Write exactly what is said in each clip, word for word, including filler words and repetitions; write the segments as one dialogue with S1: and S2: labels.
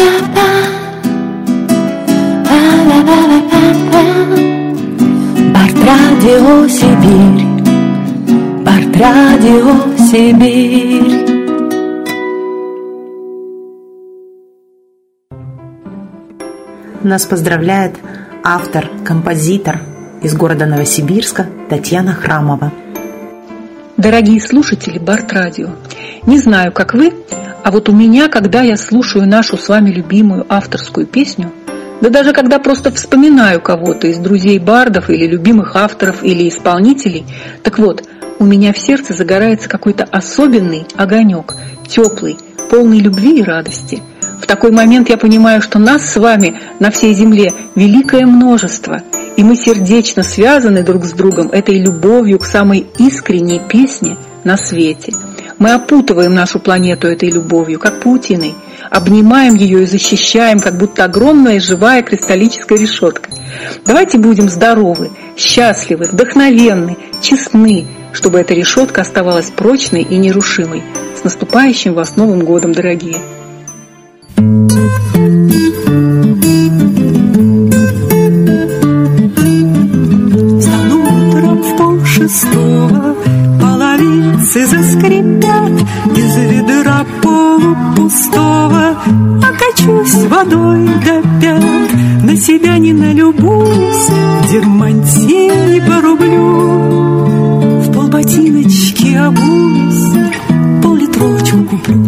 S1: Барт-радио Сибирь, Барт-радио Сибирь. Нас поздравляет автор, композитор из города Новосибирска Татьяна Храмова.
S2: Дорогие слушатели Барт-радио, не знаю, как вы, а вот у меня, когда я слушаю нашу с вами любимую авторскую песню, да даже когда просто вспоминаю кого-то из друзей бардов или любимых авторов или исполнителей, так вот, у меня в сердце загорается какой-то особенный огонек, теплый, полный любви и радости. В такой момент я понимаю, что нас с вами на всей земле великое множество, и мы сердечно связаны друг с другом этой любовью к самой искренней песне на свете. Мы опутываем нашу планету этой любовью, как паутиной, обнимаем ее и защищаем, как будто огромная живая кристаллическая решетка. Давайте будем здоровы, счастливы, вдохновенны, честны, чтобы эта решетка оставалась прочной и нерушимой. С наступающим вас Новым годом, дорогие!
S3: Встану утром в полшестого, половицы заскрипят, из ведра полупустого окачусь водой до пят, на себя не налюбуюсь, дермантин порублю, в полботиночки обуюсь, пол-литровочку куплю.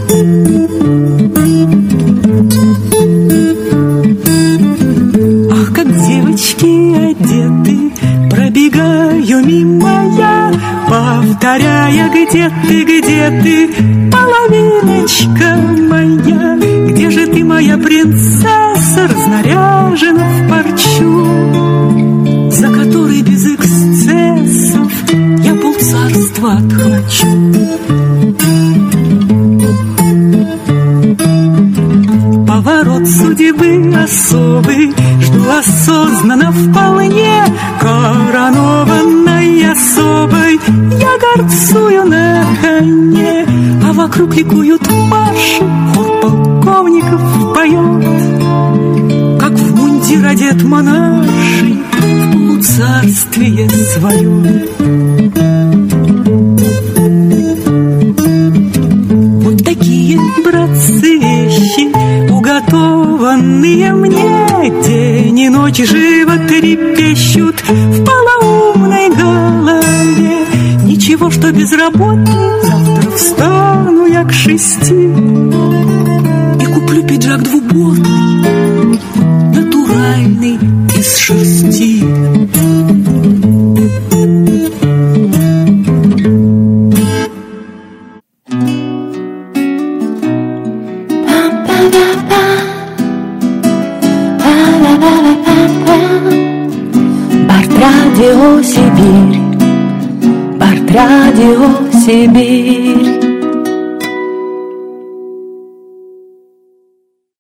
S3: Ах, как девочки одеты, пробегаю мимо я, повторяя: где ты, где ты, половиночка моя? Где же ты, моя принцесса, разнаряжена в парчу, за которой без эксцессов я полцарства отхвачу? Поворот судьбы особый жду осознанно вполне, коронованной особой я горцую на коне, а вокруг ликуют марши, хор полковников поет, как в мундир одет монарший в полуцарствие свое. Вот такие, братцы, вещи, уготованные мне, день и ночь живо трепещут в полоумной голове. Ничего, что безработный, завтра встану я к шести и куплю пиджак двубортный, натуральный, из шерсти.
S1: Барт-радио Сибирь, Барт-радио Сибирь.